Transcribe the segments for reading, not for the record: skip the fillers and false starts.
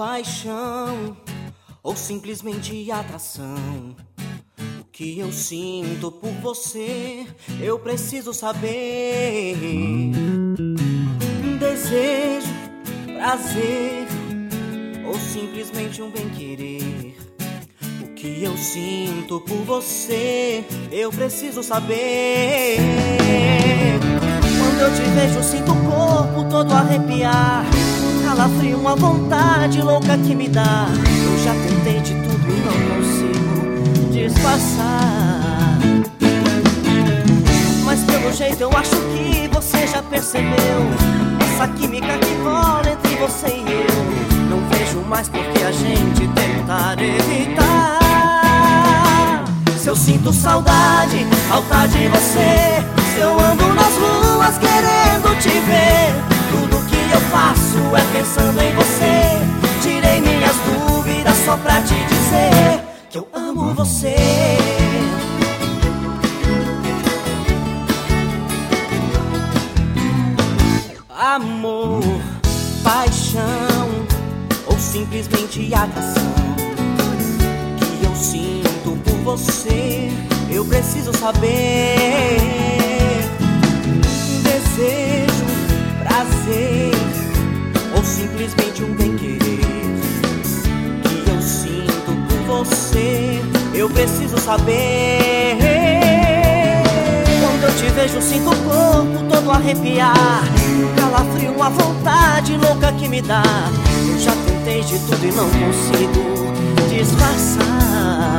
paixão ou simplesmente atração? O que eu sinto por você, eu preciso saber. Desejo, prazer ou simplesmente um bem-querer? O que eu sinto por você, eu preciso saber. Quando eu te vejo, sinto o corpo todo arrepiar, um calafrio, uma vontade louca que me dá. Eu já tentei de tudo e não consigo disfarçar, mas pelo jeito eu acho que você já percebeu. Essa química que rola entre você e eu, não vejo mais porque a gente tentar evitar. Se eu sinto saudade, falta de você, se eu ando nas ruas querendo te ver, tudo que eu faço é pensando em você. Tirei minhas dúvidas só pra te dizer que eu amo você. Amor, paixão ou simplesmente atração? Que eu sinto por você, eu preciso saber. Desejo, prazer ou simplesmente um bem-querer? Que eu sinto por você, eu preciso saber. Quando eu te vejo, sinto o corpo todo arrepiar, um calafrio, uma vontade louca que me dá. Eu já tentei de tudo e não consigo disfarçar,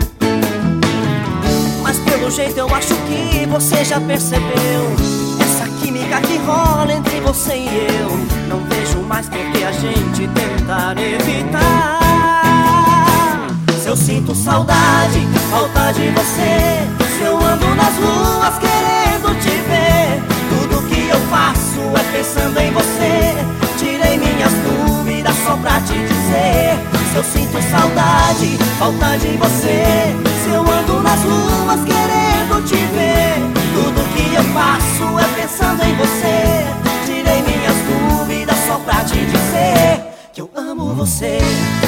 mas pelo jeito eu acho que você já percebeu. Essa química que rola entre você e eu, não vejo mais porque a gente tentar evitar. Se eu sinto saudade, falta de você, se eu ando nas ruas querendo te ver, tudo que eu faço é pensando em você. Tirei minhas dúvidas só pra te dizer. Se eu sinto saudade, falta de você, se eu ando nas ruas querendo te ver, tudo que eu faço é pensando em você. Tirei minhas dúvidas só pra te dizer que eu amo você.